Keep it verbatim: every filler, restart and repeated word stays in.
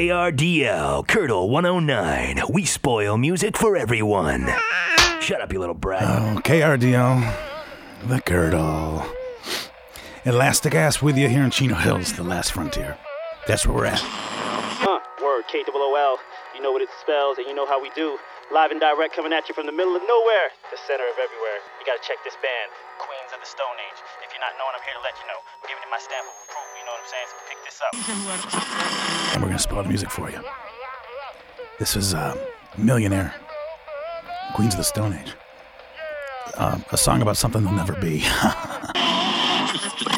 K R D L, Curdle one oh nine. We spoil music for everyone. Shut up, you little brat. Oh, K R D L, the Curdle. Elastic Ass with you here in Chino Hills, the last frontier. That's where we're at. Huh, word, K O O L. You know what it spells and you know how we do. Live and direct coming at you from the middle of nowhere, the center of everywhere. You gotta check this band, Queens of the Stone Age. If you're not knowing, I'm here to let you know. I'm giving you my stamp of approval, you know what I'm saying? So pick this up. And we're gonna spoil the music for you. This is uh, Millionaire, Queens of the Stone Age. Uh, a song about something that'll never be.